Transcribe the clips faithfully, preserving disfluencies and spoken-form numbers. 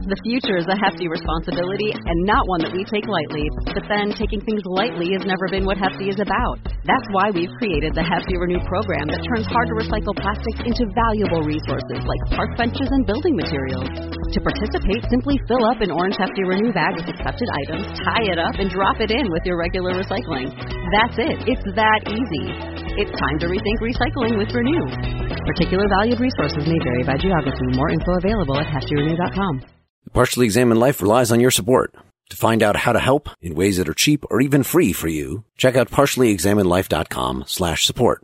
The future is a hefty responsibility and not one that we take lightly. But then, taking things lightly has never been what Hefty is about. That's why we've created the Hefty Renew program that turns hard-to-recycle plastics into valuable resources like park benches and building materials. To participate, simply fill up an orange Hefty Renew bag with accepted items, tie it up, and drop it in with your regular recycling. That's it. It's that easy. It's time to rethink recycling with Renew. Particular valued resources may vary by geography. More info available at hefty renew dot com. Partially Examined Life relies on your support. To find out how to help in ways that are cheap or even free for you, check out partially examined life dot com slash support.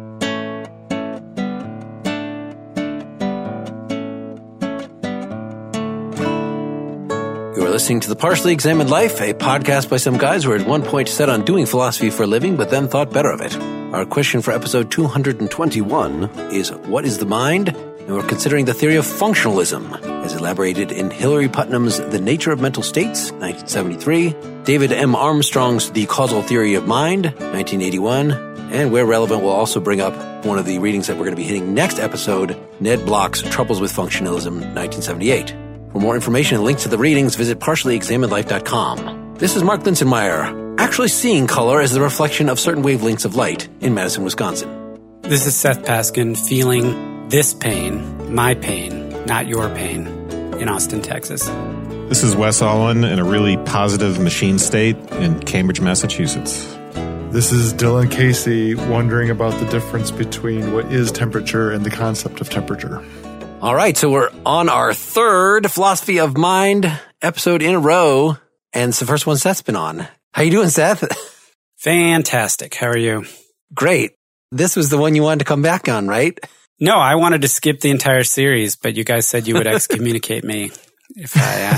You are listening to The Partially Examined Life, a podcast by some guys who were at one point set on doing philosophy for a living, but then thought better of it. Our question for episode two hundred twenty-one is, what is the mind? And we're considering the theory of functionalism, as elaborated in Hilary Putnam's The Nature of Mental States, nineteen seventy-three, David M. Armstrong's The Causal Theory of Mind, nineteen eighty-one, and where relevant, we'll also bring up one of the readings that we're going to be hitting next episode, Ned Block's Troubles with Functionalism, nineteen seventy-eight. For more information and links to the readings, visit partially examined life dot com. This is Mark Linsenmeyer, actually seeing color as the reflection of certain wavelengths of light in Madison, Wisconsin. This is Seth Paskin, feeling this pain, my pain, not your pain, in Austin, Texas. This is Wes Allen in a really positive machine state in Cambridge, Massachusetts. This is Dylan Casey wondering about the difference between what is temperature and the concept of temperature. All right, so we're on our third Philosophy of Mind episode in a row, and it's the first one Seth's been on. How you doing, Seth? Fantastic. How are you? Great. This was the one you wanted to come back on, right? No, I wanted to skip the entire series, but you guys said you would excommunicate me if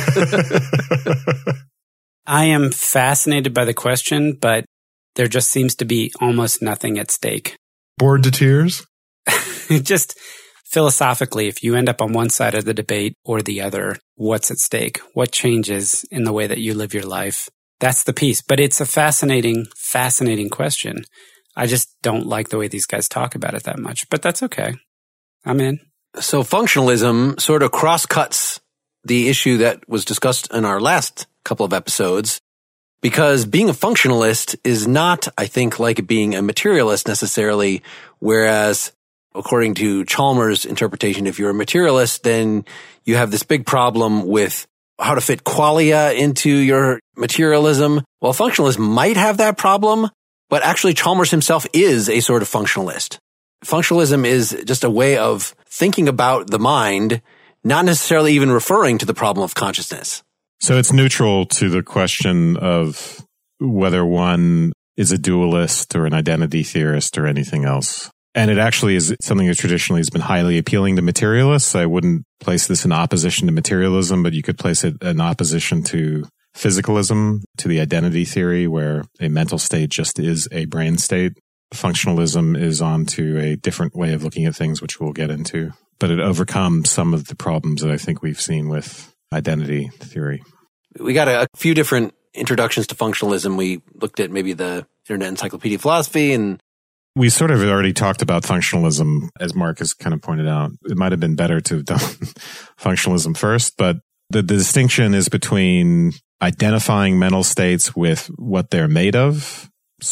I... Uh... I am fascinated by the question, but there just seems to be almost nothing at stake. Bored to tears? Just... Philosophically, if you end up on one side of the debate or the other, what's at stake? What changes in the way that you live your life? That's the piece. But it's a fascinating, fascinating question. I just don't like the way these guys talk about it that much. But that's okay. I'm in. So functionalism sort of cross-cuts the issue that was discussed in our last couple of episodes, because being a functionalist is not, I think, like being a materialist necessarily, whereas according to Chalmers' interpretation, if you're a materialist, then you have this big problem with how to fit qualia into your materialism. Well, functionalists might have that problem, but actually Chalmers himself is a sort of functionalist. Functionalism is just a way of thinking about the mind, not necessarily even referring to the problem of consciousness. So it's neutral to the question of whether one is a dualist or an identity theorist or anything else. And it actually is something that traditionally has been highly appealing to materialists. I wouldn't place this in opposition to materialism, but you could place it in opposition to physicalism, to the identity theory, where a mental state just is a brain state. Functionalism is onto a different way of looking at things, which we'll get into. But it overcomes some of the problems that I think we've seen with identity theory. We got a, a few different introductions to functionalism. We looked at maybe the Internet Encyclopedia of Philosophy, and we sort of already talked about functionalism, as Mark has kind of pointed out. It might have been better to have done functionalism first, but the, the distinction is between identifying mental states with what they're made of.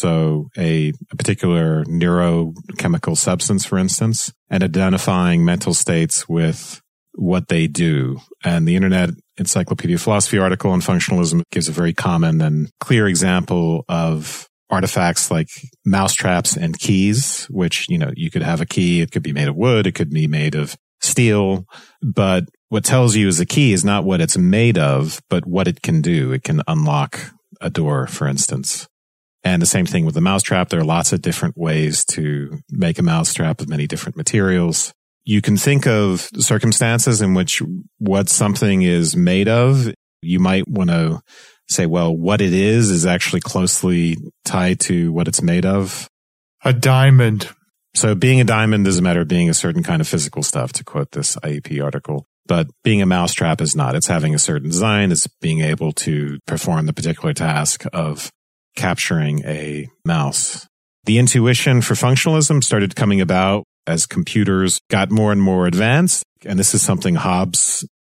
So a, a particular neurochemical substance, for instance, and identifying mental states with what they do. And the Internet Encyclopedia of Philosophy article on functionalism gives a very common and clear example of artifacts like mousetraps and keys, which, you know, you could have a key. It could be made of wood. It could be made of steel. But what tells you is the key is not what it's made of, but what it can do. It can unlock a door, for instance. And the same thing with the mousetrap. There are lots of different ways to make a mousetrap of many different materials. You can think of circumstances in which what something is made of. You might want to say, well, what it is is actually closely tied to what it's made of. A diamond. So being a diamond is a matter of being a certain kind of physical stuff, to quote this I E P article. But being a mousetrap is not. It's having a certain design. It's being able to perform the particular task of capturing a mouse. The intuition for functionalism started coming about as computers got more and more advanced. And this is something Hobbes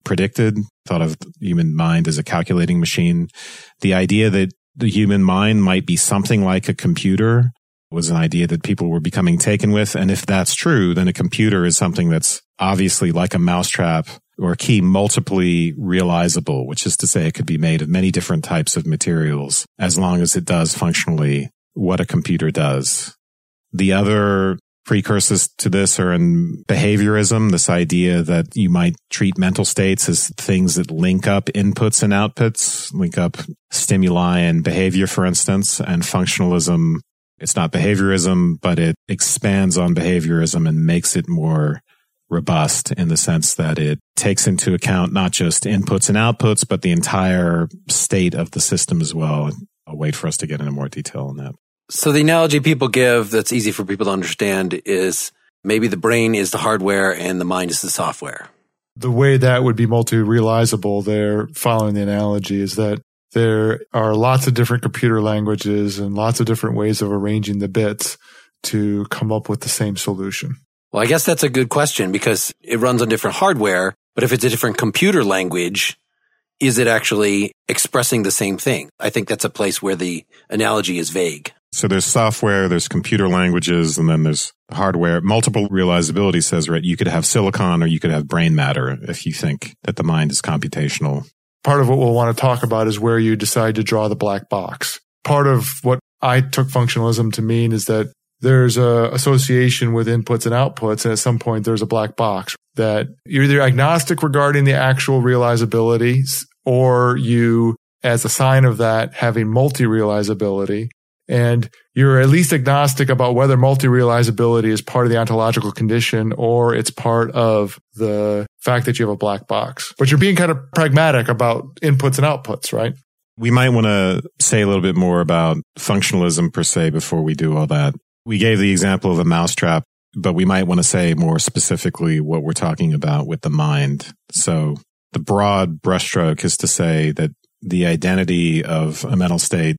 predicted, thought of the human mind as a calculating machine. The idea that the human mind might be something like a computer was an idea that people were becoming taken with. And if that's true, then a computer is something that's obviously like a mousetrap or a key multiply realizable, which is to say it could be made of many different types of materials as long as it does functionally what a computer does. The other precursors to this are in behaviorism, this idea that you might treat mental states as things that link up inputs and outputs, link up stimuli and behavior, for instance, and functionalism. It's not behaviorism, but it expands on behaviorism and makes it more robust in the sense that it takes into account not just inputs and outputs, but the entire state of the system as well. I'll wait for us to get into more detail on that. So the analogy people give that's easy for people to understand is maybe the brain is the hardware and the mind is the software. The way that would be multi-realizable there, following the analogy, is that there are lots of different computer languages and lots of different ways of arranging the bits to come up with the same solution. Well, I guess that's a good question because it runs on different hardware, but if it's a different computer language, is it actually expressing the same thing? I think that's a place where the analogy is vague. So there's software, there's computer languages, and then there's hardware. Multiple realizability says, right, you could have silicon or you could have brain matter if you think that the mind is computational. Part of what we'll want to talk about is where you decide to draw the black box. Part of what I took functionalism to mean is that there's a association with inputs and outputs, and at some point there's a black box that you're either agnostic regarding the actual realizability, or you, as a sign of that, having multi-realizability. And you're at least agnostic about whether multi-realizability is part of the ontological condition or it's part of the fact that you have a black box. But you're being kind of pragmatic about inputs and outputs, right? We might want to say a little bit more about functionalism per se before we do all that. We gave the example of a mousetrap, but we might want to say more specifically what we're talking about with the mind. So the broad brushstroke is to say that the identity of a mental state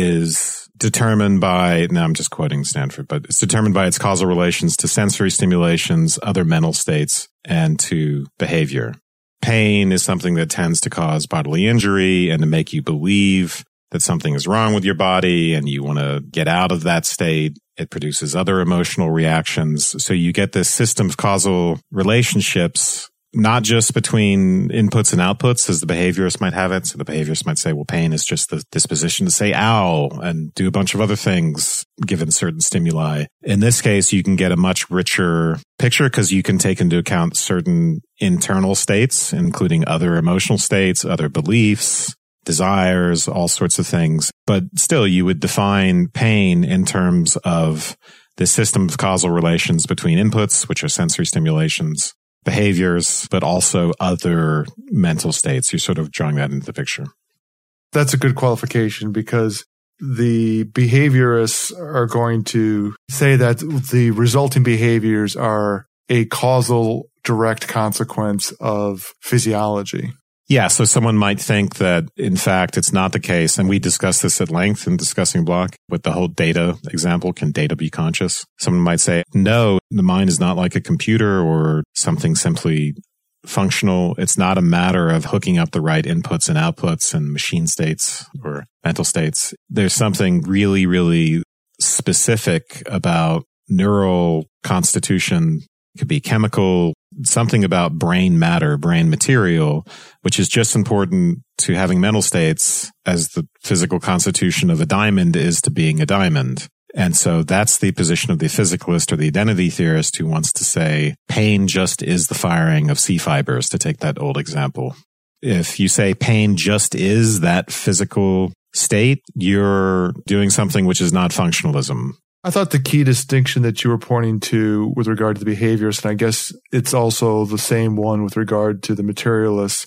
is determined by, now I'm just quoting Stanford, but it's determined by its causal relations to sensory stimulations, other mental states, and to behavior. Pain is something that tends to cause bodily injury and to make you believe that something is wrong with your body and you want to get out of that state. It produces other emotional reactions. So you get this system of causal relationships, not just between inputs and outputs as the behaviorist might have it. So the behaviorist might say, well, pain is just the disposition to say ow and do a bunch of other things given certain stimuli. In this case, you can get a much richer picture because you can take into account certain internal states, including other emotional states, other beliefs, desires, all sorts of things. But still, you would define pain in terms of the system of causal relations between inputs, which are sensory stimulations, behaviors, but also other mental states. You're sort of drawing that into the picture. That's a good qualification because the behaviorists are going to say that the resulting behaviors are a causal direct consequence of physiology. Yeah, so someone might think that, in fact, it's not the case. And we discussed this at length in Discussing Block with the whole data example. Can data be conscious? Someone might say, no, the mind is not like a computer or something simply functional. It's not a matter of hooking up the right inputs and outputs and machine states or mental states. There's something really, really specific about neural constitution. It could be chemical, something about brain matter, brain material, which is just important to having mental states as the physical constitution of a diamond is to being a diamond. And so that's the position of the physicalist or the identity theorist who wants to say pain just is the firing of C fibers, to take that old example. If you say pain just is that physical state, you're doing something which is not functionalism. I thought the key distinction that you were pointing to with regard to the behaviorists, and I guess it's also the same one with regard to the materialists,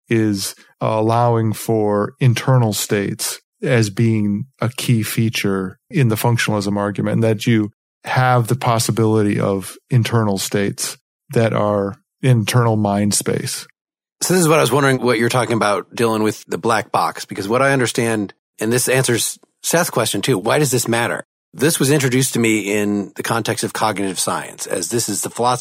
is uh, allowing for internal states as being a key feature in the functionalism argument, and that you have the possibility of internal states that are internal mind space. So this is what I was wondering what you're talking about, Dylan, with the black box, because what I understand, and this answers Seth's question too, why does this matter? This was introduced to me in the context of cognitive science, as this is the philosophy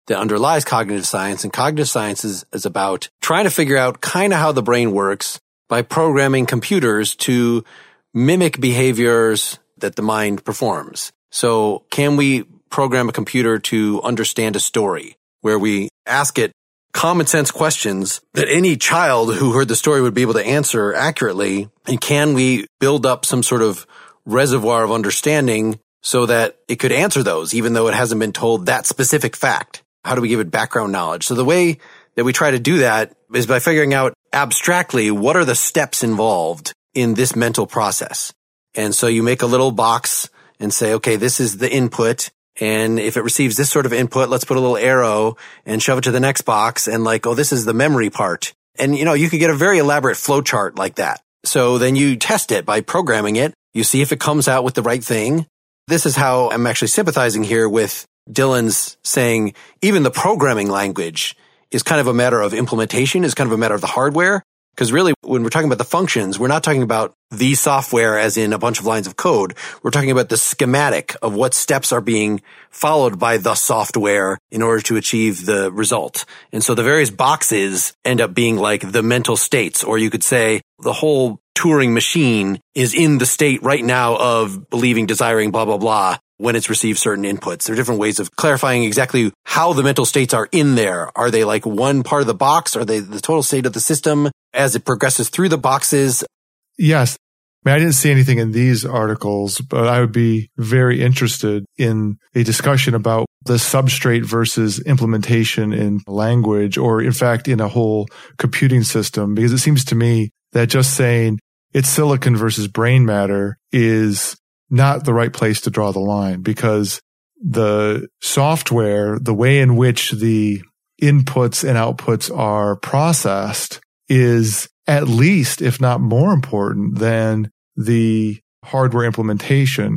that underlies cognitive science. And cognitive science is, is about trying to figure out kind of how the brain works by programming computers to mimic behaviors that the mind performs. So can we program a computer to understand a story where we ask it common sense questions that any child who heard the story would be able to answer accurately? And can we build up some sort of reservoir of understanding so that it could answer those, even though it hasn't been told that specific fact? How do we give it background knowledge? So the way that we try to do that is by figuring out abstractly what are the steps involved in this mental process. And so you make a little box and say, okay, this is the input. And if it receives this sort of input, let's put a little arrow and shove it to the next box. And like, oh, this is the memory part. And, you know, you could get a very elaborate flow chart like that. So then you test it by programming it. You see if it comes out with the right thing. This is how I'm actually sympathizing here with Dylan's saying even the programming language is kind of a matter of implementation, is kind of a matter of the hardware. Because really, when we're talking about the functions, we're not talking about the software as in a bunch of lines of code. We're talking about the schematic of what steps are being followed by the software in order to achieve the result. And so the various boxes end up being like the mental states, or you could say the whole Turing machine is in the state right now of believing, desiring, blah, blah, blah, when it's received certain inputs. There are different ways of clarifying exactly how the mental states are in there. Are they like one part of the box? Are they the total state of the system as it progresses through the boxes? Yes. I mean, I didn't see anything in these articles, but I would be very interested in a discussion about the substrate versus implementation in language, or in fact, in a whole computing system, because it seems to me that just saying it's silicon versus brain matter is not the right place to draw the line, because the software, the way in which the inputs and outputs are processed is at least, if not more important than the hardware implementation.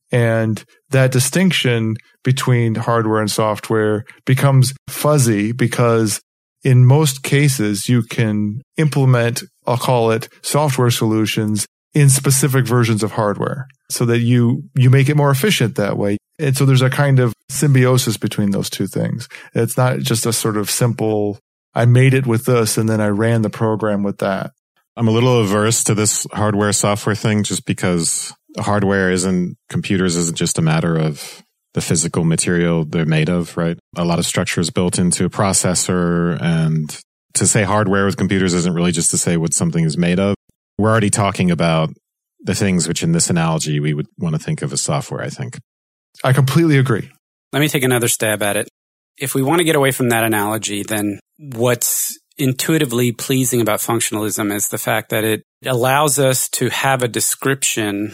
And that distinction between hardware and software becomes fuzzy because in most cases you can implement, I'll call it software solutions in specific versions of hardware so that you, you make it more efficient that way. And so there's a kind of symbiosis between those two things. It's not just a sort of simple, I made it with this and then I ran the program with that. I'm a little averse to this hardware software thing just because hardware isn't, computers isn't just a matter of the physical material they're made of, right? A lot of structure is built into a processor, and to say hardware with computers isn't really just to say what something is made of. We're already talking about the things which in this analogy we would want to think of as software, I think. I completely agree. Let me take another stab at it. If we want to get away from that analogy, then what's intuitively pleasing about functionalism is the fact that it allows us to have a description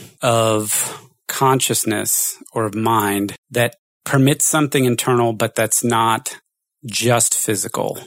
of consciousness or of mind that permits something internal, but that's not just physical.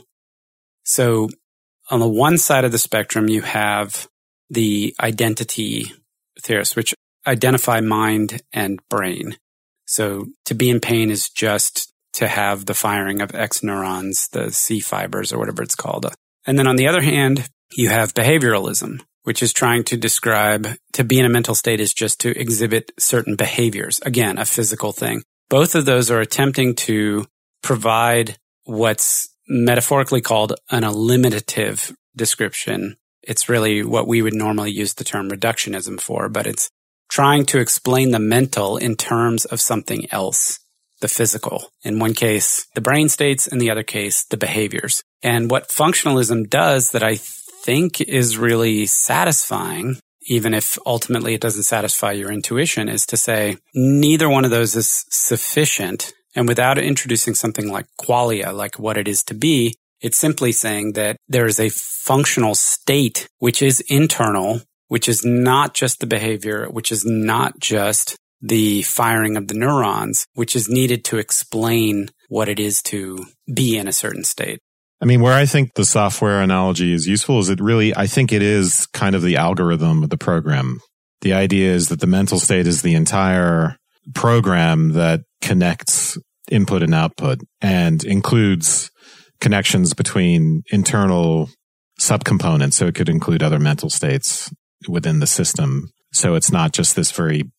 So on the one side of the spectrum, you have the identity theorists, which identify mind and brain. So to be in pain is just to have the firing of X neurons, the C fibers or whatever it's called. And then on the other hand, you have behavioralism, which is trying to describe to be in a mental state is just to exhibit certain behaviors. Again, a physical thing. Both of those are attempting to provide what's metaphorically called an eliminative description. It's really what we would normally use the term reductionism for, but it's trying to explain the mental in terms of something else, the physical. In one case, the brain states, in the other case, the behaviors. And what functionalism does that I think is really satisfying, even if ultimately it doesn't satisfy your intuition, is to say neither one of those is sufficient. And without introducing something like qualia, like what it is to be, it's simply saying that there is a functional state which is internal, which is not just the behavior, which is not just the firing of the neurons, which is needed to explain what it is to be in a certain state. I mean, where I think the software analogy is useful is it really, I think it is kind of the algorithm of the program. The idea is that the mental state is the entire program that connects input and output and includes connections between internal subcomponents. So it could include other mental states within the system. So it's not just this very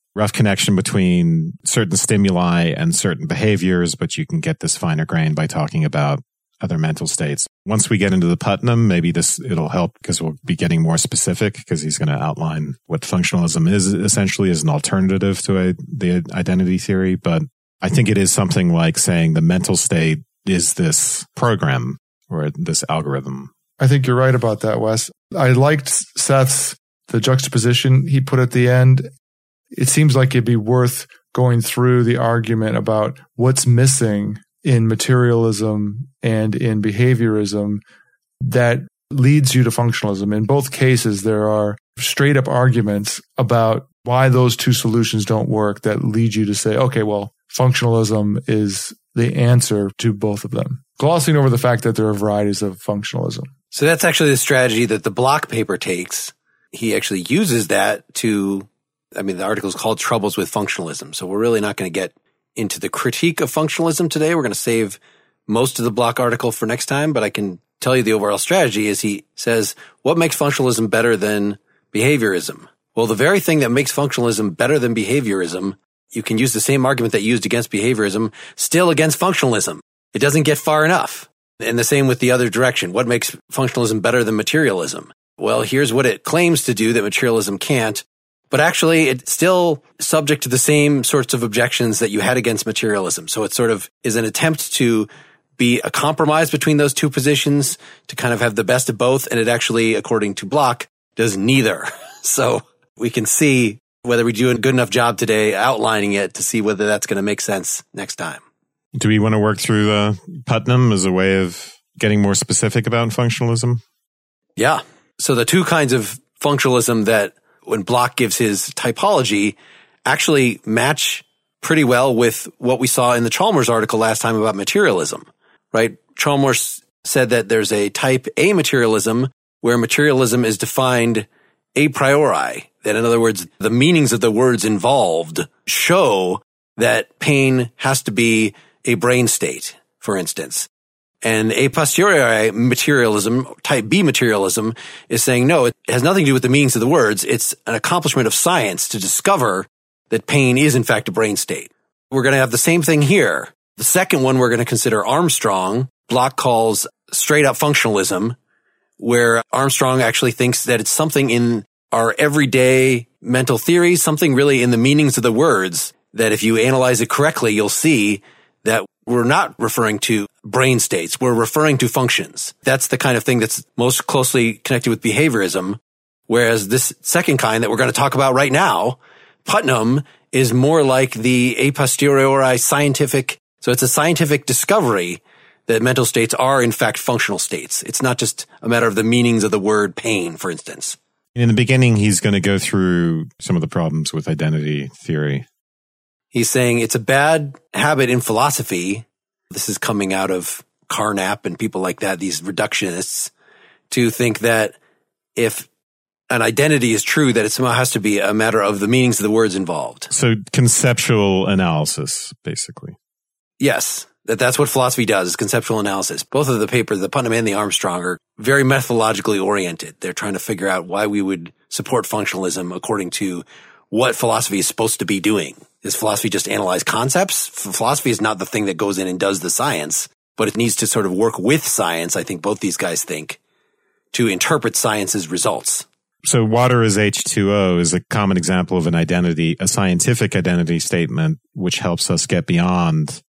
rough connection between certain stimuli and certain behaviors, but you can get this finer grain by talking about other mental states. Once we get into the Putnam, maybe this it'll help because we'll be getting more specific because he's going to outline what functionalism is essentially as an alternative to a, the identity theory. But I think it is something like saying the mental state is this program or this algorithm. I think you're right about that, Wes. I liked Seth's, the juxtaposition he put at the end. It seems like it'd be worth going through the argument about what's missing in materialism and in behaviorism that leads you to functionalism. In both cases, there are straight up arguments about why those two solutions don't work that lead you to say, okay, well, functionalism is the answer to both of them, glossing over the fact that there are varieties of functionalism. So that's actually the strategy that the Block paper takes. He actually uses that to, I mean, the article is called Troubles with Functionalism. So we're really not going to get into the critique of functionalism today. We're going to save most of the Block article for next time, but I can tell you the overall strategy is he says, what makes functionalism better than behaviorism? Well, the very thing that makes functionalism better than behaviorism, you can use the same argument that you used against behaviorism still against functionalism. It doesn't get far enough. And the same with the other direction. What makes functionalism better than materialism? Well, here's what it claims to do that materialism can't. But actually, it's still subject to the same sorts of objections that you had against materialism. So it sort of is an attempt to be a compromise between those two positions to kind of have the best of both. And it actually, according to Block, does neither. So we can see whether we do a good enough job today outlining it to see whether that's going to make sense next time. Do we want to work through the Putnam as a way of getting more specific about functionalism? Yeah. So the two kinds of functionalism that when Block gives his typology actually match pretty well with what we saw in the Chalmers article last time about materialism, right? Chalmers said that there's a type A materialism where materialism is defined a priori. That in other words, the meanings of the words involved show that pain has to be a brain state, for instance. And a posteriori materialism, type B materialism, is saying, no, it has nothing to do with the meanings of the words. It's an accomplishment of science to discover that pain is, in fact, a brain state. We're going to have the same thing here. The second one we're going to consider Armstrong. Block calls straight up functionalism, where Armstrong actually thinks that it's something in our everyday mental theories, something really in the meanings of the words, that if you analyze it correctly, you'll see that we're not referring to brain states. We're referring to functions. That's the kind of thing that's most closely connected with behaviorism. Whereas this second kind that we're going to talk about right now, Putnam, is more like the a posteriori scientific. So it's a scientific discovery that mental states are in fact functional states. It's not just a matter of the meanings of the word pain, for instance. In the beginning, he's going to go through some of the problems with identity theory. He's saying it's a bad habit in philosophy. This is coming out of Carnap and people like that, these reductionists, to think that if an identity is true, that it somehow has to be a matter of the meanings of the words involved. So conceptual analysis, basically. Yes, that that's what philosophy does, is conceptual analysis. Both of the papers, the Putnam and the Armstrong, are very methodologically oriented. They're trying to figure out why we would support functionalism according to what philosophy is supposed to be doing. Is philosophy just analyze concepts? Philosophy is not the thing that goes in and does the science, but it needs to sort of work with science, I think both these guys think, to interpret science's results. So water is H two O is a common example of an identity, a scientific identity statement, which helps us get beyond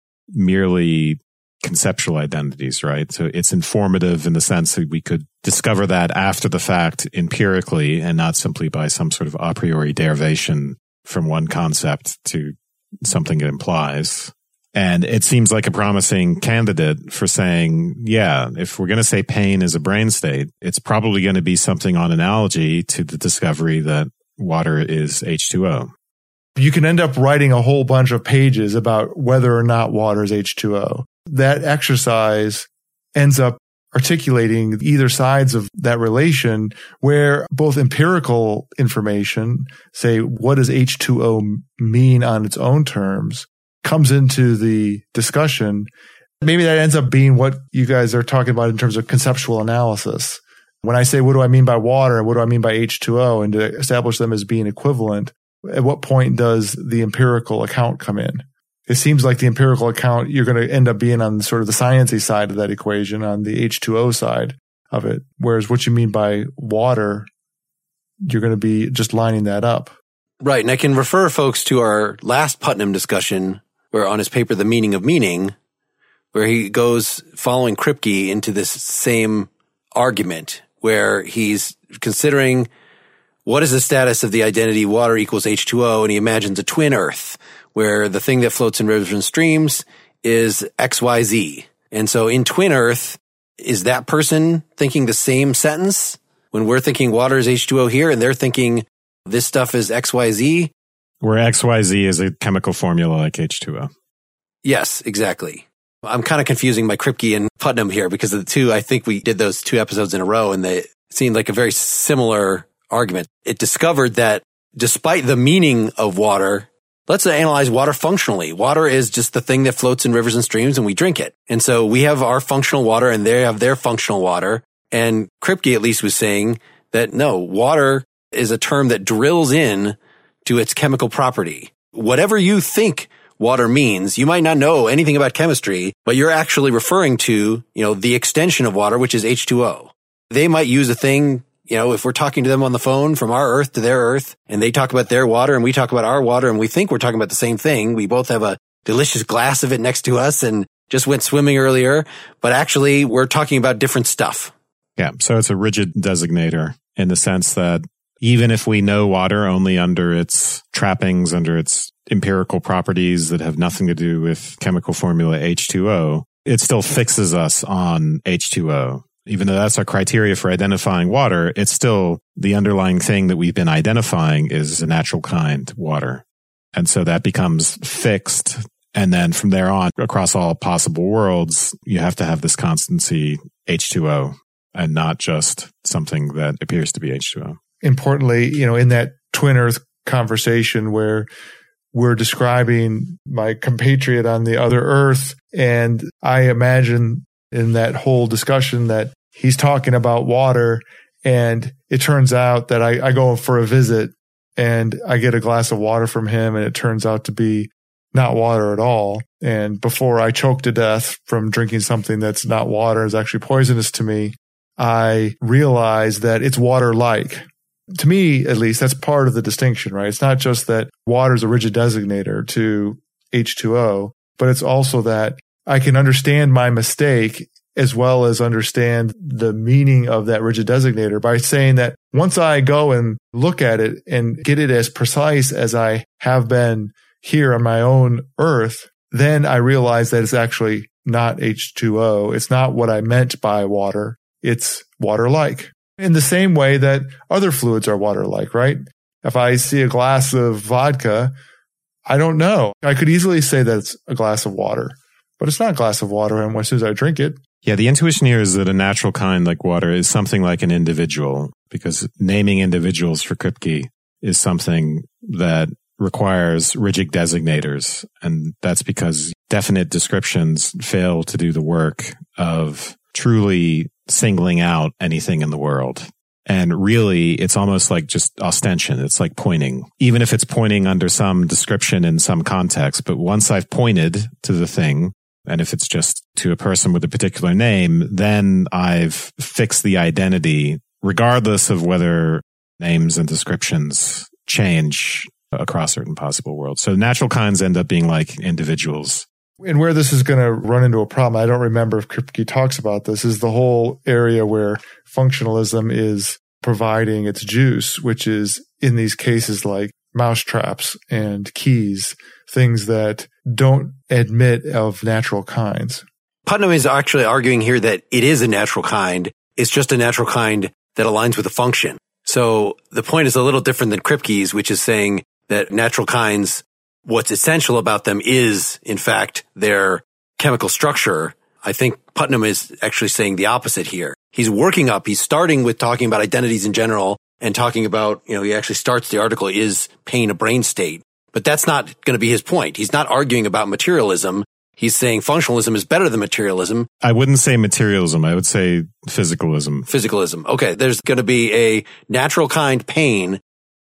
merely conceptual identities, right? So it's informative in the sense that we could discover that after the fact empirically and not simply by some sort of a priori derivation from one concept to something it implies. And it seems like a promising candidate for saying, yeah, if we're going to say pain is a brain state, it's probably going to be something on analogy to the discovery that water is H two O. You can end up writing a whole bunch of pages about whether or not water is H two O. That exercise ends up articulating either sides of that relation where both empirical information, say, what does H two O mean on its own terms, comes into the discussion. Maybe that ends up being what you guys are talking about in terms of conceptual analysis. When I say, what do I mean by water and what do I mean by H two O, and to establish them as being equivalent, at what point does the empirical account come in? It seems like the empirical account, you're going to end up being on sort of the sciencey side of that equation, on the H two O side of it. Whereas what you mean by water, you're going to be just lining that up. Right. And I can refer folks to our last Putnam discussion, where on his paper, The Meaning of Meaning, where he goes following Kripke into this same argument, where he's considering what is the status of the identity water equals H two O, and he imagines a twin Earth, where the thing that floats in rivers and streams is X Y Z. And so in twin Earth, is that person thinking the same sentence when we're thinking water is H two O here, and they're thinking this stuff is X Y Z? Where X Y Z is a chemical formula like H two O. Yes, exactly. I'm kind of confusing my Kripke and Putnam here because of the two. I think we did those two episodes in a row, and they seemed like a very similar argument. It discovered that despite the meaning of water, let's analyze water functionally. Water is just the thing that floats in rivers and streams, and we drink it. And so we have our functional water, and they have their functional water. And Kripke at least was saying that no, water is a term that drills in to its chemical property. Whatever you think water means, you might not know anything about chemistry, but you're actually referring to, you know, the extension of water, which is H two O. They might use a thing, you know, if we're talking to them on the phone from our Earth to their Earth, and they talk about their water and we talk about our water, and we think we're talking about the same thing. We both have a delicious glass of it next to us and just went swimming earlier, but actually we're talking about different stuff. Yeah. So it's a rigid designator in the sense that even if we know water only under its trappings, under its empirical properties that have nothing to do with chemical formula H two O, it still fixes us on H two O. Even though that's our criteria for identifying water, it's still the underlying thing that we've been identifying is a natural kind water. And so that becomes fixed. And then from there on, across all possible worlds, you have to have this constancy H two O and not just something that appears to be H two O. Importantly, you know, in that twin Earth conversation where we're describing my compatriot on the other Earth, and I imagine in that whole discussion that he's talking about water, and it turns out that I, I go for a visit and I get a glass of water from him, and it turns out to be not water at all. And before I choke to death from drinking something that's not water, is actually poisonous to me, I realize that it's water-like. To me, at least, that's part of the distinction, right? It's not just that water is a rigid designator to H two O, but it's also that I can understand my mistake as well as understand the meaning of that rigid designator by saying that once I go and look at it and get it as precise as I have been here on my own Earth, then I realize that it's actually not H two O. It's not what I meant by water. It's water-like. In the same way that other fluids are water-like, right? If I see a glass of vodka, I don't know. I could easily say that it's a glass of water, but it's not a glass of water. And as soon as I drink it, yeah, the intuition here is that a natural kind like water is something like an individual, because naming individuals for Kripke is something that requires rigid designators. And that's because definite descriptions fail to do the work of truly singling out anything in the world. And really, it's almost like just ostension. It's like pointing, even if it's pointing under some description in some context. But once I've pointed to the thing, and if it's just to a person with a particular name, then I've fixed the identity, regardless of whether names and descriptions change across certain possible worlds. So natural kinds end up being like individuals. And where this is going to run into a problem, I don't remember if Kripke talks about this, is the whole area where functionalism is providing its juice, which is in these cases like mousetraps and keys, things that don't admit of natural kinds. Putnam is actually arguing here that it is a natural kind. It's just a natural kind that aligns with the function. So the point is a little different than Kripke's, which is saying that natural kinds, what's essential about them is, in fact, their chemical structure. I think Putnam is actually saying the opposite here. He's working up, he's starting with talking about identities in general and talking about, you know, he actually starts the article, is pain a brain state? But that's not going to be his point. He's not arguing about materialism. He's saying functionalism is better than materialism. I wouldn't say materialism. I would say physicalism. Physicalism. Okay. There's going to be a natural kind pain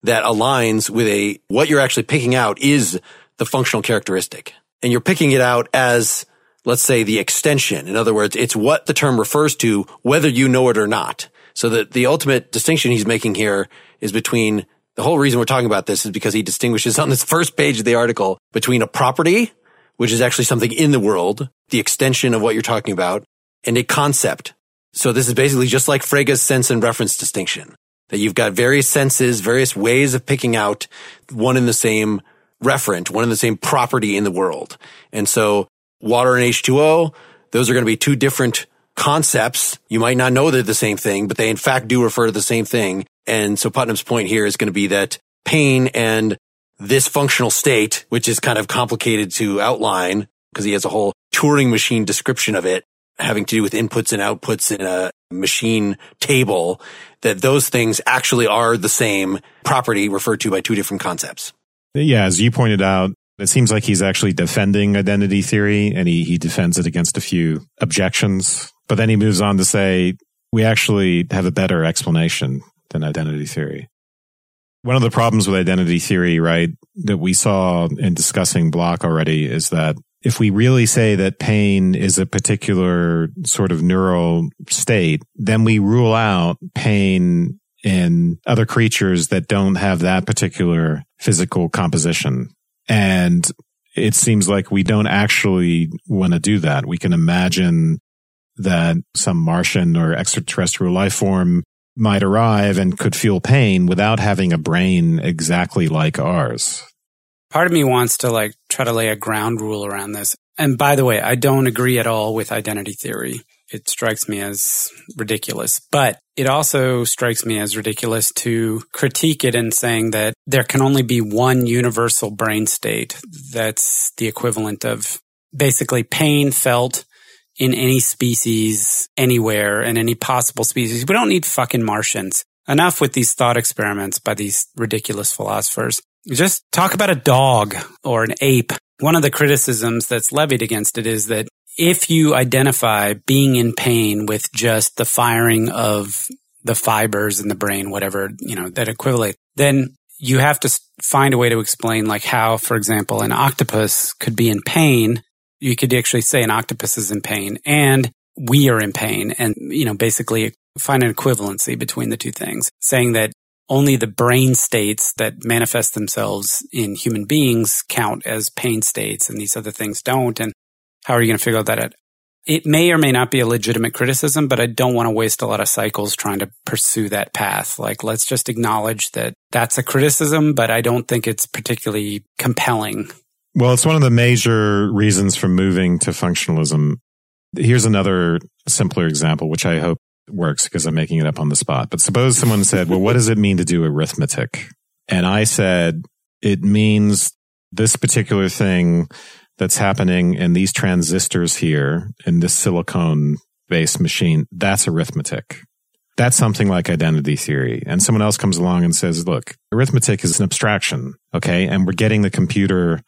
that aligns with a, what you're actually picking out is the functional characteristic. And you're picking it out as, let's say, the extension. In other words, it's what the term refers to, whether you know it or not. So that the ultimate distinction he's making here is between, the whole reason we're talking about this is because he distinguishes on this first page of the article between a property, which is actually something in the world, the extension of what you're talking about, and a concept. So this is basically just like Frege's sense and reference distinction, that you've got various senses, various ways of picking out one in the same referent, one in the same property in the world. And so water and H two O, those are going to be two different concepts. You might not know they're the same thing, but they in fact do refer to the same thing. And so Putnam's point here is going to be that pain and this functional state, which is kind of complicated to outline because he has a whole Turing machine description of it, having to do with inputs and outputs in a machine table, that those things actually are the same property referred to by two different concepts. Yeah, as you pointed out, it seems like he's actually defending identity theory, and he, he defends it against a few objections. But then he moves on to say, we actually have a better explanation than identity theory. One of the problems with identity theory, right, that we saw in discussing Block already is that if we really say that pain is a particular sort of neural state, then we rule out pain in other creatures that don't have that particular physical composition. And it seems like we don't actually want to do that. We can imagine that some Martian or extraterrestrial life form might arrive and could feel pain without having a brain exactly like ours. Part of me wants to like try to lay a ground rule around this. And by the way, I don't agree at all with identity theory. It strikes me as ridiculous, but it also strikes me as ridiculous to critique it in saying that there can only be one universal brain state that's the equivalent of basically pain felt in any species, anywhere, and any possible species. We don't need fucking Martians. Enough with these thought experiments by these ridiculous philosophers. Just talk about a dog or an ape. One of the criticisms that's levied against it is that if you identify being in pain with just the firing of the fibers in the brain, whatever, you know, that equivalent, then you have to find a way to explain like how, for example, an octopus could be in pain. You could actually say an octopus is in pain and we are in pain, and, you know, basically find an equivalency between the two things, saying that only the brain states that manifest themselves in human beings count as pain states and these other things don't. And how are you going to figure that out? It may or may not be a legitimate criticism, but I don't want to waste a lot of cycles trying to pursue that path. Like, let's just acknowledge that that's a criticism, but I don't think it's particularly compelling. Well, it's one of the major reasons for moving to functionalism. Here's another simpler example, which I hope works because I'm making it up on the spot. But suppose someone said, well, what does it mean to do arithmetic? And I said, it means this particular thing that's happening in these transistors here in this silicone-based machine. That's arithmetic. That's something like identity theory. And someone else comes along and says, look, arithmetic is an abstraction, okay? And we're getting the computer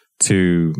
to,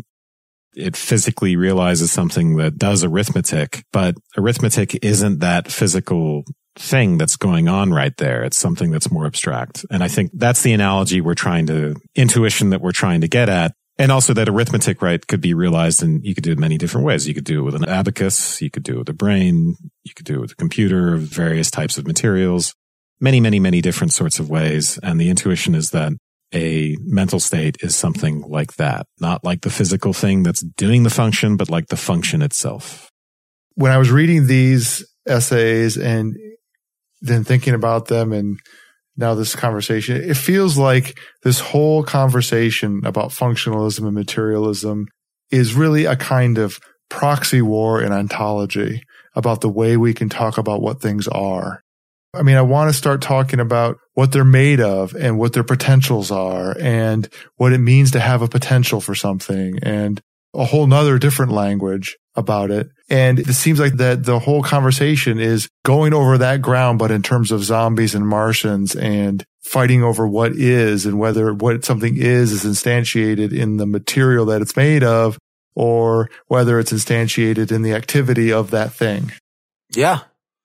it physically realizes something that does arithmetic, but arithmetic isn't that physical thing that's going on right there. It's something that's more abstract. And I think that's the analogy we're trying to, intuition that we're trying to get at. And also that arithmetic, right, could be realized, and you could do it many different ways. You could do it with an abacus, you could do it with a brain, you could do it with a computer, various types of materials, many, many, many different sorts of ways. And the intuition is that a mental state is something like that, not like the physical thing that's doing the function, but like the function itself. When I was reading these essays and then thinking about them and now this conversation, it feels like this whole conversation about functionalism and materialism is really a kind of proxy war in ontology about the way we can talk about what things are. I mean, I want to start talking about what they're made of and what their potentials are and what it means to have a potential for something and a whole nother different language about it. And it seems like that the whole conversation is going over that ground, but in terms of zombies and Martians and fighting over what is and whether what something is is instantiated in the material that it's made of or whether it's instantiated in the activity of that thing. Yeah.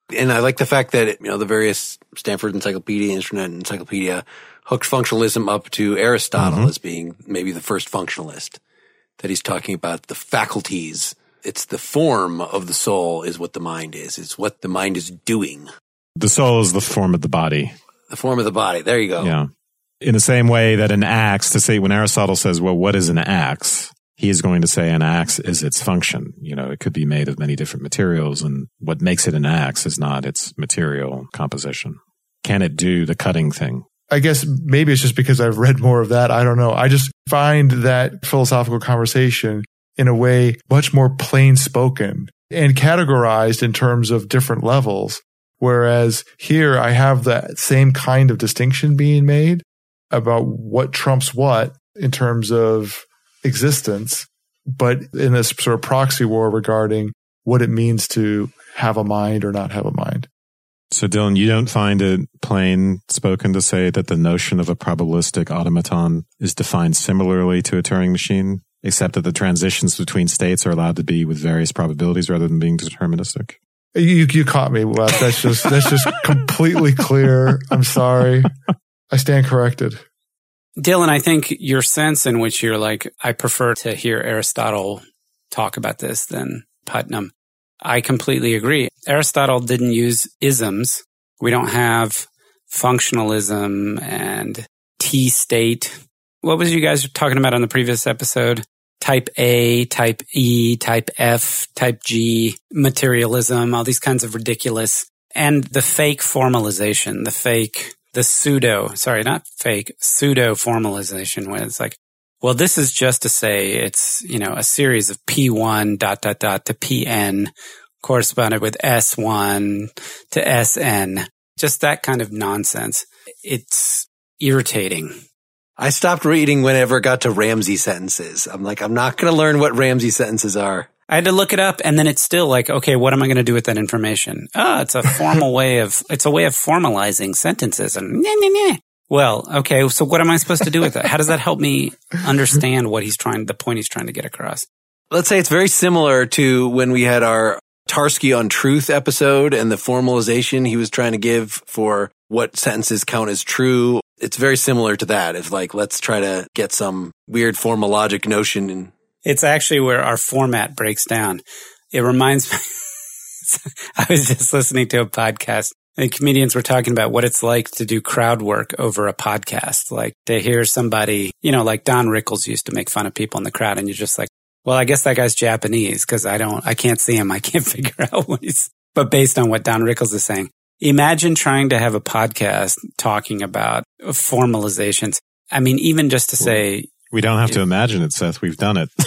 And I like the fact that, you know, the various Stanford Encyclopedia, Internet Encyclopedia hooked functionalism up to Aristotle mm-hmm. as being maybe the first functionalist, that he's talking about the faculties. It's the form of the soul is what the mind is. It's what the mind is doing. The soul is the form of the body. The form of the body. There you go. Yeah. In the same way that an axe, to say when Aristotle says, well, what is an axe? He is going to say an axe is its function. You know, it could be made of many different materials, and what makes it an axe is not its material composition. Can it do the cutting thing? I guess maybe it's just because I've read more of that. I don't know. I just find that philosophical conversation in a way much more plain spoken and categorized in terms of different levels. Whereas here I have that same kind of distinction being made about what trumps what in terms of existence, but in this sort of proxy war regarding what it means to have a mind or not have a mind. So Dylan, you don't find it plain spoken to say that the notion of a probabilistic automaton is defined similarly to a Turing machine, except that the transitions between states are allowed to be with various probabilities rather than being deterministic? You you caught me, Wes. That's just that's just completely clear. I'm sorry. I stand corrected. Dylan, I think your sense in which you're like, I prefer to hear Aristotle talk about this than Putnam. I completely agree. Aristotle didn't use isms. We don't have functionalism and T-state. What was you guys talking about on the previous episode? Type A, type E, type F, type G, materialism, all these kinds of ridiculous. And the fake formalization, the fake... The pseudo, sorry, not fake, pseudo formalization, where it's like, well, this is just to say it's, you know, a series of P one dot, dot, dot to P N corresponded with S one to S N. Just that kind of nonsense. It's irritating. I stopped reading whenever it got to Ramsey sentences. I'm like, I'm not going to learn what Ramsey sentences are. I had to look it up, and then it's still like, okay, what am I going to do with that information? Oh, it's a formal way of, it's a way of formalizing sentences. And nah, nah, nah. Well, okay, so what am I supposed to do with that? How does that help me understand what he's trying, the point he's trying to get across? Let's say it's very similar to when we had our Tarski on truth episode and the formalization he was trying to give for what sentences count as true. It's very similar to that. It's like, let's try to get some weird formalogic notion in. It's actually where our format breaks down. It reminds me, I was just listening to a podcast and comedians were talking about what it's like to do crowd work over a podcast. Like to hear somebody, you know, like Don Rickles used to make fun of people in the crowd, and you're just like, well, I guess that guy's Japanese because I don't, I can't see him. I can't figure out what he's, but based on what Don Rickles is saying, imagine trying to have a podcast talking about formalizations. I mean, even just to say, we don't have to imagine it, Seth. We've done it.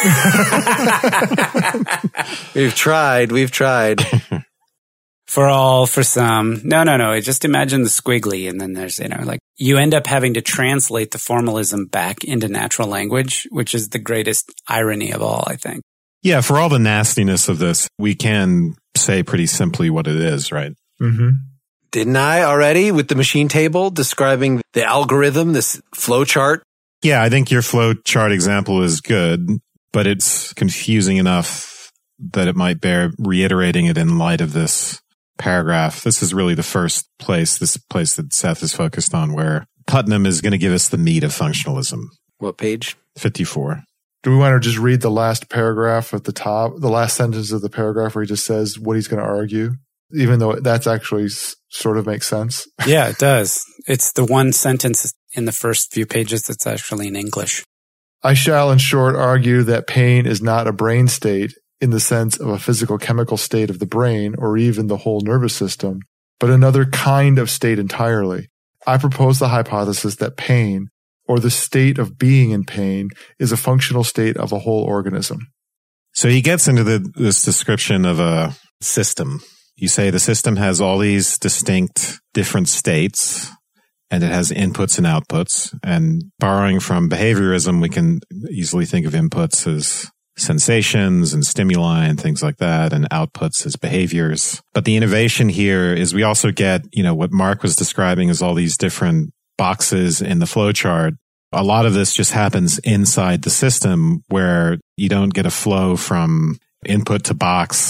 We've tried. We've tried. For all, for some. No, no, no. Just imagine the squiggly, and then there's, you know, like you end up having to translate the formalism back into natural language, which is the greatest irony of all, I think. Yeah, for all the nastiness of this, we can say pretty simply what it is, right? Mm-hmm. Didn't I already with the machine table describing the algorithm, this flow chart? Yeah, I think your flow chart example is good, but it's confusing enough that it might bear reiterating it in light of this paragraph. This is really the first place, this place that Seth is focused on, where Putnam is going to give us the meat of functionalism. What page? fifty-four. Do we want to just read the last paragraph at the top, the last sentence of the paragraph where he just says what he's going to argue, even though that's actually s- sort of makes sense? Yeah, it does. It's the one sentence in the first few pages that's actually in English. I shall, in short, argue that pain is not a brain state in the sense of a physical chemical state of the brain or even the whole nervous system, but another kind of state entirely. I propose the hypothesis that pain, or the state of being in pain, is a functional state of a whole organism. So he gets into the, this description of a system. You say the system has all these distinct different states, and it has inputs and outputs. And borrowing from behaviorism, we can easily think of inputs as sensations and stimuli and things like that, and outputs as behaviors. But the innovation here is we also get, you know, what Mark was describing as all these different boxes in the flowchart. A lot of this just happens inside the system where you don't get a flow from input to box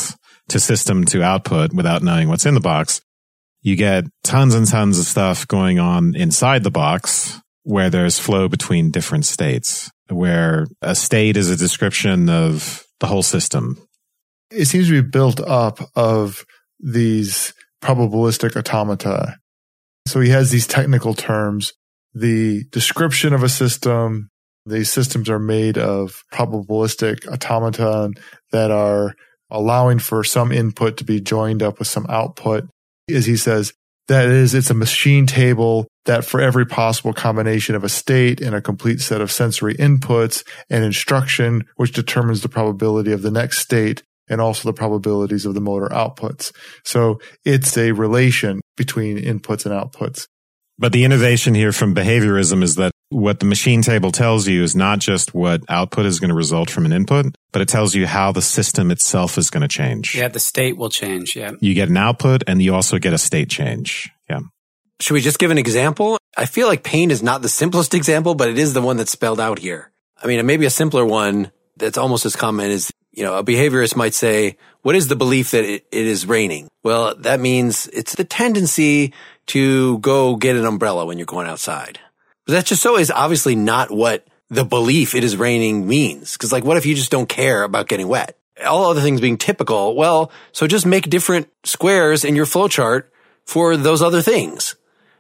to system to output without knowing what's in the box. You get tons and tons of stuff going on inside the box where there's flow between different states, where a state is a description of the whole system. It seems to be built up of these probabilistic automata. So he has these technical terms, the description of a system. These systems are made of probabilistic automata that are allowing for some input to be joined up with some output. As he says, that is, it's a machine table that for every possible combination of a state and a complete set of sensory inputs and instruction, which determines the probability of the next state and also the probabilities of the motor outputs. So it's a relation between inputs and outputs. But the innovation here from behaviorism is that what the machine table tells you is not just what output is going to result from an input, but it tells you how the system itself is going to change. Yeah, the state will change. Yeah. You get an output and you also get a state change. Yeah. Should we just give an example? I feel like pain is not the simplest example, but it is the one that's spelled out here. I mean, maybe a simpler one that's almost as common is, you know, a behaviorist might say, what is the belief that it, it is raining? Well, that means it's the tendency to go get an umbrella when you're going outside. But that just so is obviously not what the belief it is raining means. Because like, what if you just don't care about getting wet? All other things being typical, well, so just make different squares in your flowchart for those other things.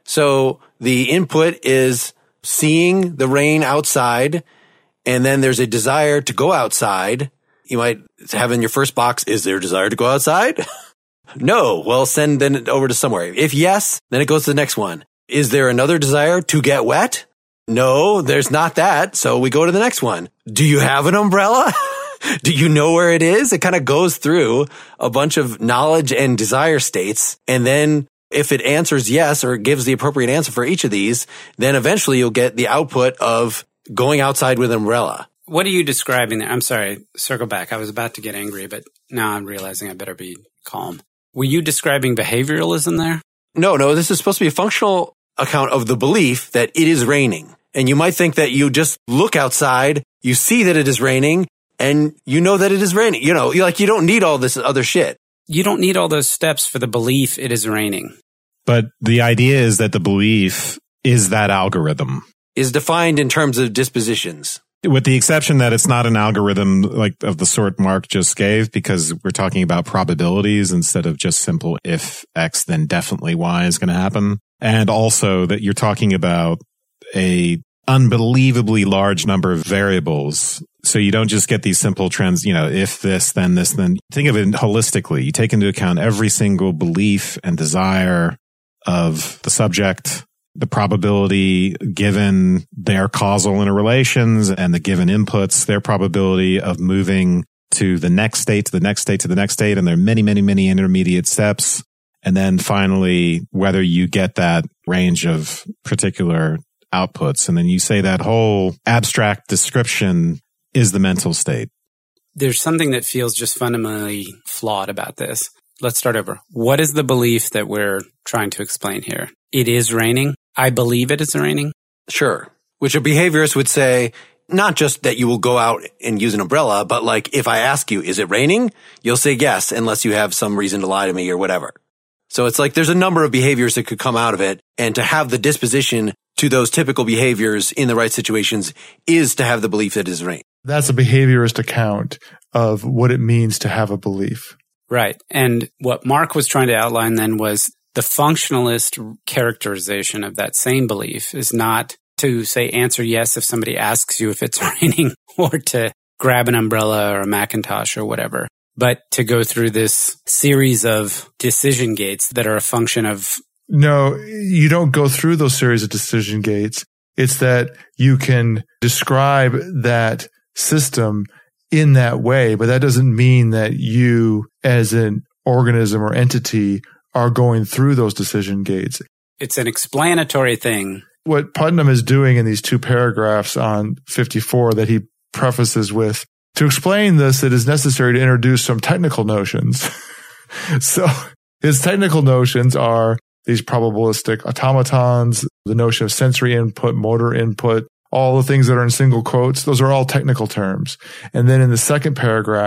So the input is seeing the rain outside, and then there's a desire to go outside. You might have in your first box, is there a desire to go outside? No. Well, send then over to somewhere. If yes, then it goes to the next one. Is there another desire to get wet? No, there's not that. So we go to the next one. Do you have an umbrella? Do you know where it is? It kind of goes through a bunch of knowledge and desire states. And then if it answers yes, or gives the appropriate answer for each of these, then eventually you'll get the output of going outside with an umbrella. What are you describing there? I'm sorry, circle back. I was about to get angry, but now I'm realizing I better be calm. Were you describing behavioralism there? No, no, this is supposed to be a functional account of the belief that it is raining. And you might think that you just look outside, you see that it is raining, and you know that it is raining. You know, like you don't need all this other shit. You don't need all those steps for the belief it is raining. But the idea is that the belief is that algorithm. Is defined in terms of dispositions. With the exception that it's not an algorithm like of the sort Mark just gave, because we're talking about probabilities instead of just simple if X, then definitely Y is going to happen. And also that you're talking about a unbelievably large number of variables. So you don't just get these simple trends, you know, if this, then this, then think of it holistically. You take into account every single belief and desire of the subject, the probability given their causal interrelations and the given inputs, their probability of moving to the next state, to the next state, to the next state. And there are many, many, many intermediate steps. And then finally, whether you get that range of particular outputs. And then you say that whole abstract description is the mental state. There's something that feels just fundamentally flawed about this. Let's start over. What is the belief that we're trying to explain here? It is raining. I believe it is raining. Sure. Which a behaviorist would say, not just that you will go out and use an umbrella, but like if I ask you, is it raining? You'll say yes, unless you have some reason to lie to me or whatever. So it's like there's a number of behaviors that could come out of it. And to have the disposition to those typical behaviors in the right situations is to have the belief that it is raining. That's a behaviorist account of what it means to have a belief. Right. And what Mark was trying to outline then was the functionalist characterization of that same belief is not to say answer yes if somebody asks you if it's raining or to grab an umbrella or a Macintosh or whatever, but to go through this series of decision gates that are a function of. No, you don't go through those series of decision gates. It's that you can describe that system in that way, but that doesn't mean that you as an organism or entity are going through those decision gates. It's an explanatory thing. What Putnam is doing in these two paragraphs on fifty-four that he prefaces with, to explain this, it is necessary to introduce some technical notions. So his technical notions are these probabilistic automatons, the notion of sensory input, motor input, all the things that are in single quotes. Those are all technical terms. And then in the second paragraph,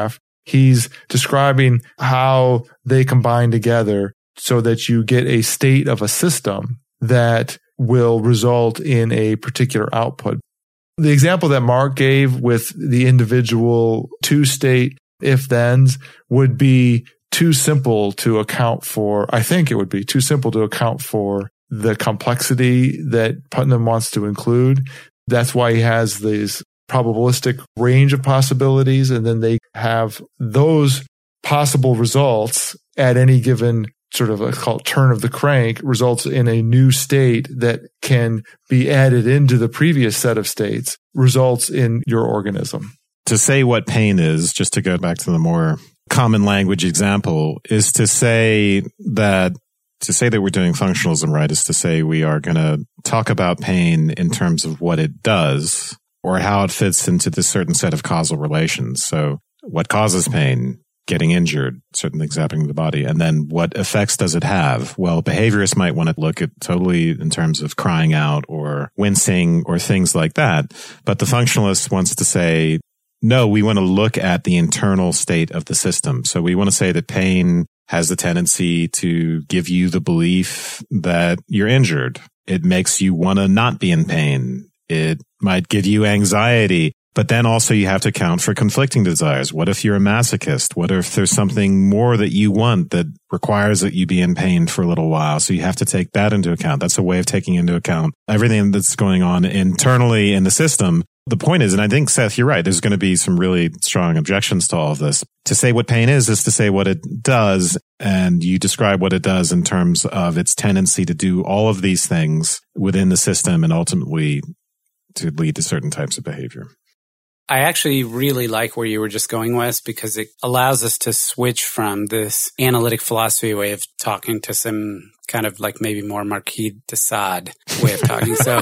He's describing how they combine together so that you get a state of a system that will result in a particular output. The example that Mark gave with the individual two-state if-thens would be too simple to account for. I think it would be too simple to account for the complexity that Putnam wants to include. That's why he has these probabilistic range of possibilities, and then they have those possible results at any given sort of, let's call it turn of the crank, results in a new state that can be added into the previous set of states, results in your organism. To say what pain is, just to go back to the more common language example, is to say that to say that we're doing functionalism right is to say we are going to talk about pain in terms of what it does or how it fits into this certain set of causal relations. So what causes pain? Getting injured, certain things happening to the body. And then what effects does it have? Well, behaviorists might want to look at totally in terms of crying out or wincing or things like that. But the functionalist wants to say, no, we want to look at the internal state of the system. So we want to say that pain has the tendency to give you the belief that you're injured. It makes you want to not be in pain. It might give you anxiety. But then also you have to account for conflicting desires. What if you're a masochist? What if there's something more that you want that requires that you be in pain for a little while? So you have to take that into account. That's a way of taking into account everything that's going on internally in the system. The point is, and I think, Seth, you're right, there's going to be some really strong objections to all of this. To say what pain is, is to say what it does, and you describe what it does in terms of its tendency to do all of these things within the system and ultimately to lead to certain types of behavior. I actually really like where you were just going, Wes, because it allows us to switch from this analytic philosophy way of talking to some kind of like maybe more Marquis de Sade way of talking. So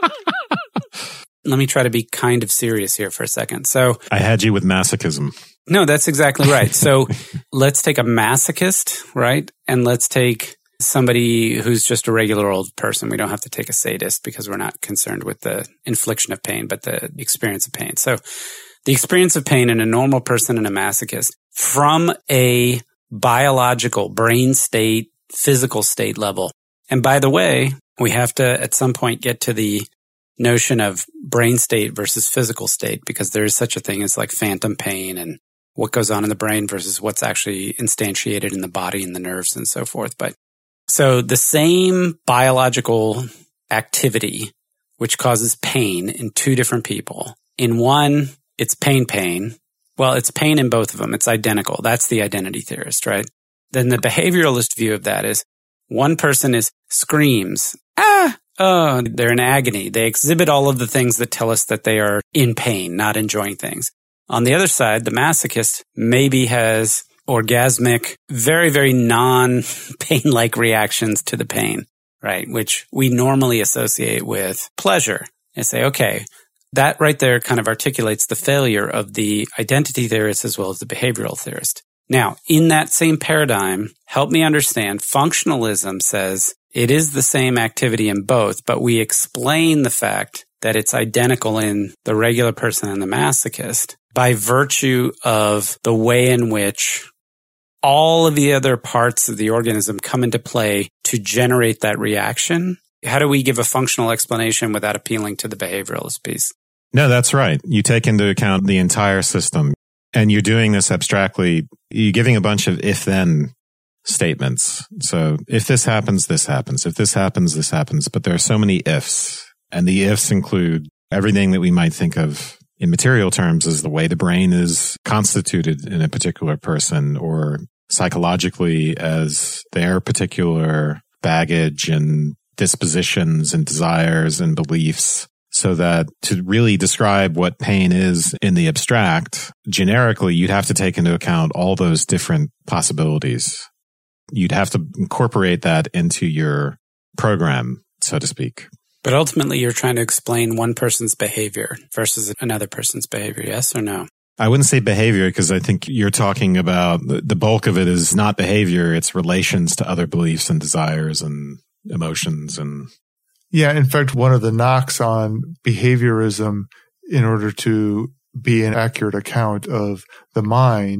let me try to be kind of serious here for a second. So I had you with masochism. No, that's exactly right. So let's take a masochist, right? And let's take somebody who's just a regular old person. We don't have to take a sadist because we're not concerned with the infliction of pain, but the experience of pain. So the experience of pain in a normal person and a masochist from a biological brain state, physical state level. And by the way, we have to at some point get to the notion of brain state versus physical state, because there is such a thing as like phantom pain and what goes on in the brain versus what's actually instantiated in the body and the nerves and so forth. But so the same biological activity, which causes pain in two different people. In one, it's pain, pain. Well, it's pain in both of them. It's identical. That's the identity theorist, right? Then the behavioralist view of that is one person is screams, ah, oh, they're in agony. They exhibit all of the things that tell us that they are in pain, not enjoying things. On the other side, the masochist maybe has orgasmic, very, very non-pain-like reactions to the pain, right? Which we normally associate with pleasure. And say, okay, that right there kind of articulates the failure of the identity theorist as well as the behavioral theorist. Now, in that same paradigm, help me understand, functionalism says it is the same activity in both, but we explain the fact that it's identical in the regular person and the masochist by virtue of the way in which all of the other parts of the organism come into play to generate that reaction. How do we give a functional explanation without appealing to the behavioralist piece? No, that's right. You take into account the entire system, and you're doing this abstractly. You're giving a bunch of if-then statements. So if this happens, this happens. If this happens, this happens. But there are so many ifs, and the ifs include everything that we might think of in material terms as the way the brain is constituted in a particular person, or psychologically as their particular baggage and dispositions and desires and beliefs. So that to really describe what pain is in the abstract, generically, you'd have to take into account all those different possibilities. You'd have to incorporate that into your program, so to speak. But ultimately, you're trying to explain one person's behavior versus another person's behavior, yes or no? I wouldn't say behavior, because I think you're talking about the bulk of it is not behavior. It's relations to other beliefs and desires and emotions. And yeah, in fact, one of the knocks on behaviorism in order to be an accurate account of the mind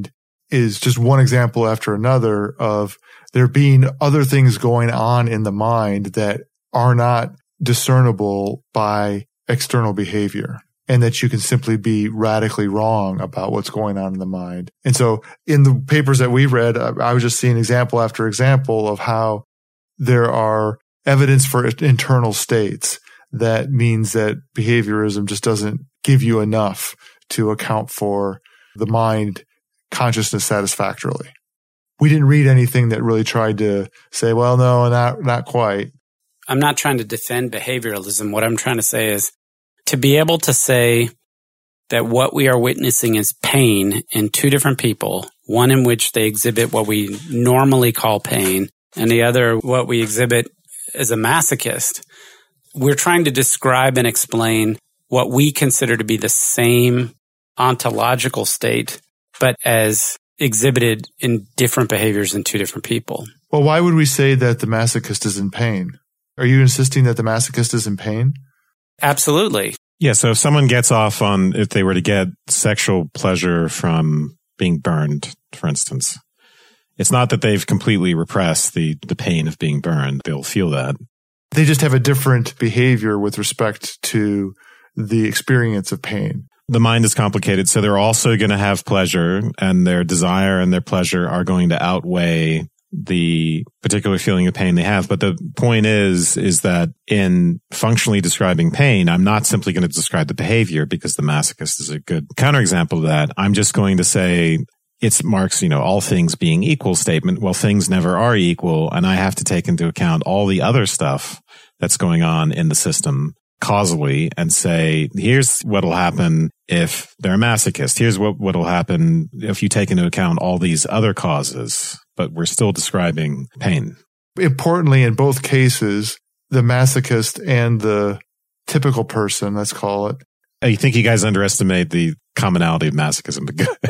is just one example after another of there being other things going on in the mind that are not discernible by external behavior, and that you can simply be radically wrong about what's going on in the mind. And so in the papers that we read, I was just seeing example after example of how there are evidence for internal states that means that behaviorism just doesn't give you enough to account for the mind consciousness satisfactorily. We didn't read anything that really tried to say, well, no, not, not quite. I'm not trying to defend behavioralism. What I'm trying to say is to be able to say that what we are witnessing is pain in two different people, one in which they exhibit what we normally call pain, and the other what we exhibit as a masochist. We're trying to describe and explain what we consider to be the same ontological state, but as exhibited in different behaviors in two different people. Well, why would we say that the masochist is in pain? Are you insisting that the masochist is in pain? Absolutely. Yeah. So if someone gets off on, if they were to get sexual pleasure from being burned, for instance, it's not that they've completely repressed the, the pain of being burned. They'll feel that. They just have a different behavior with respect to the experience of pain. The mind is complicated. So they're also going to have pleasure, and their desire and their pleasure are going to outweigh the particular feeling of pain they have. But the point is, is that in functionally describing pain, I'm not simply going to describe the behavior, because the masochist is a good counterexample of that. I'm just going to say it's Mark's, you know, all things being equal statement. Well, things never are equal. And I have to take into account all the other stuff that's going on in the system causally and say, here's what'll happen if they're a masochist. Here's what, what'll happen if you take into account all these other causes, but we're still describing pain. Importantly, in both cases, the masochist and the typical person, let's call it. I think you guys underestimate the commonality of masochism.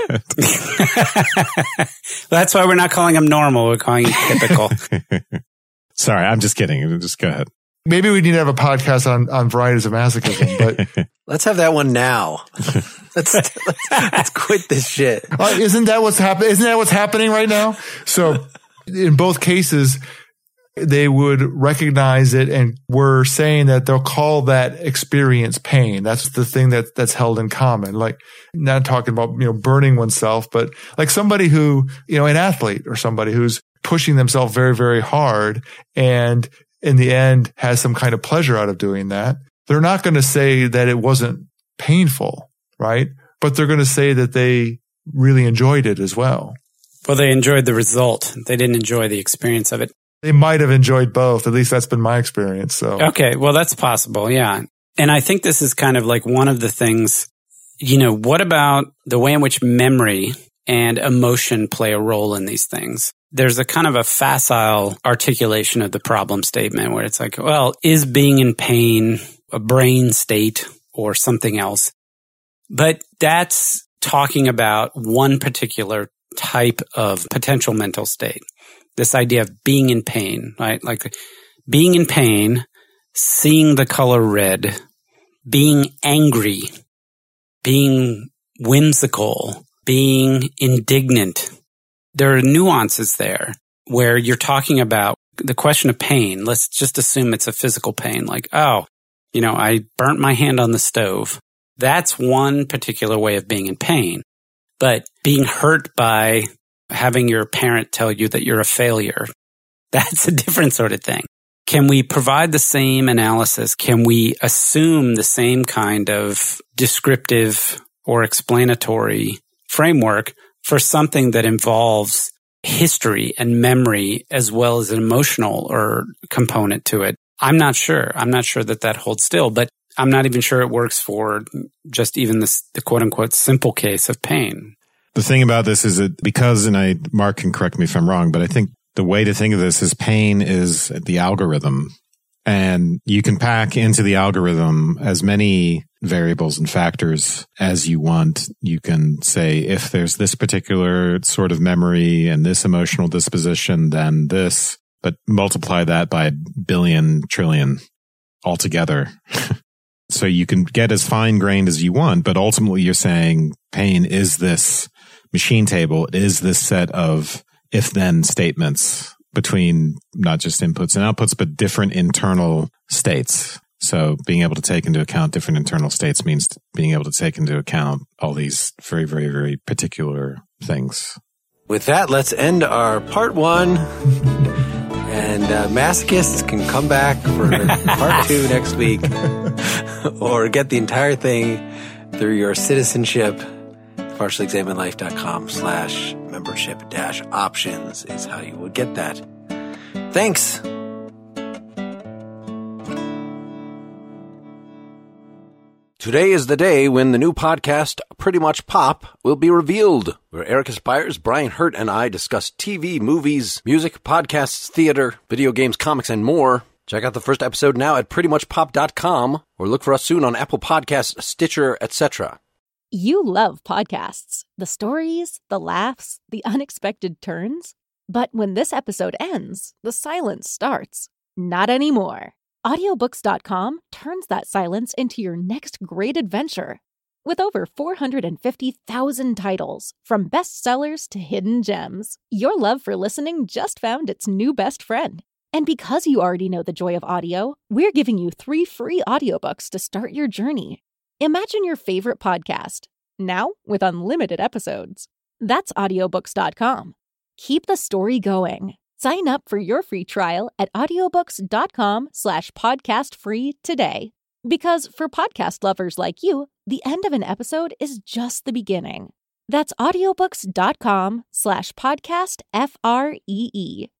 That's why we're not calling him normal. We're calling him typical. Sorry, I'm just kidding. Just go ahead. Maybe we need to have a podcast on, on varieties of masochism, but let's have that one now. let's, let's, let's quit this shit. Uh, isn't that what's happening? Isn't that what's happening right now? So in both cases, they would recognize it, and we're saying that they'll call that experience pain. That's the thing that that's held in common. Like, not talking about, you know, burning oneself, but like somebody who, you know, an athlete or somebody who's pushing themselves very, very hard, and in the end has some kind of pleasure out of doing that. They're not going to say that it wasn't painful, right? But they're going to say that they really enjoyed it as well. Well, they enjoyed the result. They didn't enjoy the experience of it. They might have enjoyed both. At least that's been my experience. So okay, well, that's possible. Yeah. And I think this is kind of like one of the things, you know, what about the way in which memory and emotion play a role in these things? There's a kind of a facile articulation of the problem statement where it's like, well, is being in pain a brain state or something else? But that's talking about one particular type of potential mental state. This idea of being in pain, right? Like being in pain, seeing the color red, being angry, being whimsical, being indignant. There are nuances there where you're talking about the question of pain. Let's just assume it's a physical pain. Like, oh, you know, I burnt my hand on the stove. That's one particular way of being in pain. But being hurt by having your parent tell you that you're a failure, that's a different sort of thing. Can we provide the same analysis? Can we assume the same kind of descriptive or explanatory framework for something that involves history and memory as well as an emotional or component to it? I'm not sure. I'm not sure that that holds still, but I'm not even sure it works for just even this, the quote unquote simple case of pain. The thing about this is that because, and I, Mark can correct me if I'm wrong, but I think the way to think of this is pain is the algorithm, and you can pack into the algorithm as many variables and factors as you want. You can say, if there's this particular sort of memory and this emotional disposition, then this, but multiply that by a billion trillion altogether. So you can get as fine-grained as you want, but ultimately you're saying pain is this machine table is this set of if-then statements between not just inputs and outputs, but different internal states. So being able to take into account different internal states means being able to take into account all these very, very, very particular things. With that, let's end our part one. And uh, masochists can come back for part two next week. Or get the entire thing through your citizenship. partiallyexaminedlife.com slash membership dash options is how you would get that. Thanks. Today is the day when the new podcast, Pretty Much Pop, will be revealed, where Erica Spires, Brian Hurt, and I discuss T V, movies, music, podcasts, theater, video games, comics, and more. Check out the first episode now at pretty much pop dot com, or look for us soon on Apple Podcasts, Stitcher, et cetera. You love podcasts, the stories, the laughs, the unexpected turns. But when this episode ends, the silence starts. Not anymore. audiobooks dot com turns that silence into your next great adventure. With over four hundred fifty thousand titles, from bestsellers to hidden gems, your love for listening just found its new best friend. And because you already know the joy of audio, we're giving you three free audiobooks to start your journey. Imagine your favorite podcast, now with unlimited episodes. That's audiobooks dot com. Keep the story going. Sign up for your free trial at audiobooks dot com slash podcast free today. Because for podcast lovers like you, the end of an episode is just the beginning. That's audiobooks dot com slash podcast F R E E.